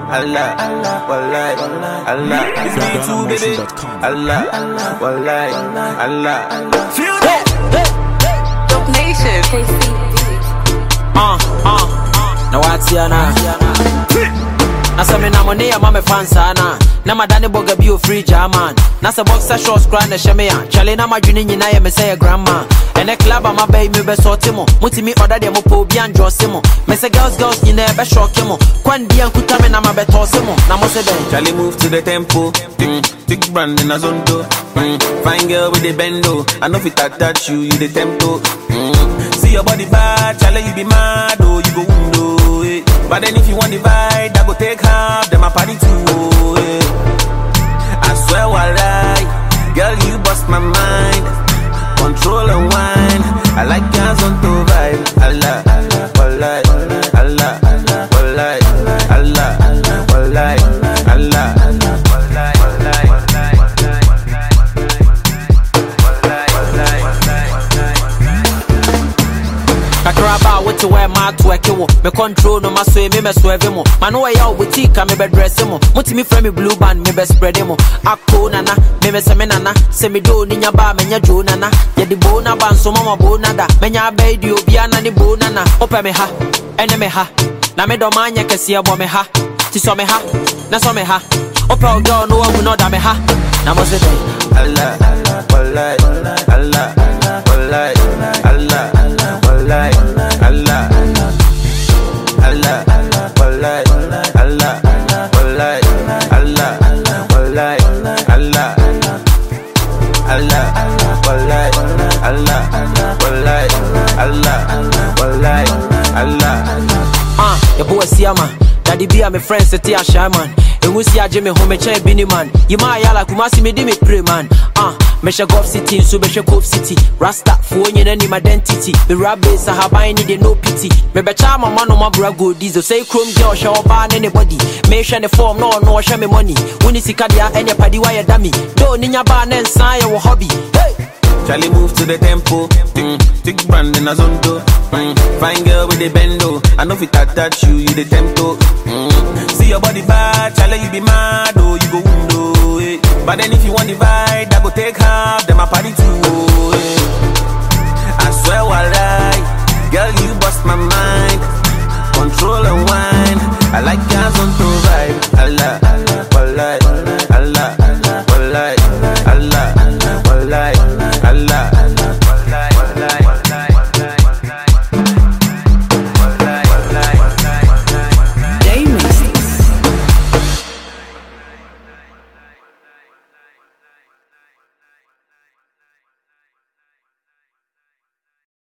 Allah, Wallah, Allah, it's me too, baby. Allah, Wallah, Allah. Feel that? Dope Nation. Now what's your name? Nasa me na money ama me fansana na madani boga bio free German nasa boxer shorts grind na shemea chale na madwini nyina ye me say grandma ene club ama bay me be sorti mo mutimi order dem po bi anjose mo me say girls nyina be shock mo kwandi ankuta me na ma be tose mo na mo say den chale move to the tempo big brand in a zondo fine girl with the bendo I know fit touch you the tempo see your body bad chale you be mad oh you go window but then if you want the vibe, I go take half, then my party too. I swear I lie, girl you bust my mind. Control and wine, I like girls on to vibe. Allah, Wallah, Allah, Wallah, Allah, Wallah, Allah, Kakraba what to wear my to a kill. Me control no my sway me swerve mo. Man no way out with tika me be dress mo. Muti me frame me blue band me be spread mo. Akko nana me se me nana. Se me do ni nya ba me nya jo nana. Ye di bo na ban so mama bo nada. Me nya be di obi ana ni bo nana. Opa me ha, ene me ha. Na me do manya kese abo me ha. Ti so me ha, na so me ha. Opa girl no one no da me ha. Na mo se dey. Allah, Wallah, Allah, Wallah, Allah. Allah, Allah, Allah, Wallah, Allah, Wallah, Allah, Wallah, Allah, Allah, Wallah, Allah, Wallah, Allah, Wallah, Allah. Your boy Siama, daddy be a my friend Seti a shaman. And we see a Jimmy home a chair bini man. You ma yala kumasi me di me pray man. Mesha Gulf City, so Mesha Cove City. Rasta, phone you name identity. The rabbits are habai need no pity. Me becha my man on my brago diesel. Say chrome girl, show ban anybody. Me share the form, no, show me money. When you see Kadia and your paddy wire dummy. Don't in your ban and sign your hobby. Hey! Charlie move to the tempo. Big brand in a zondo. Fine girl with the bendo. I know fit touch you the tempo. See your body bad, Charlie you be mad oh you go window. But then if you want the vibe, I go take half, then my party too. I swear I lie, girl you bust my mind. Control and wine, I like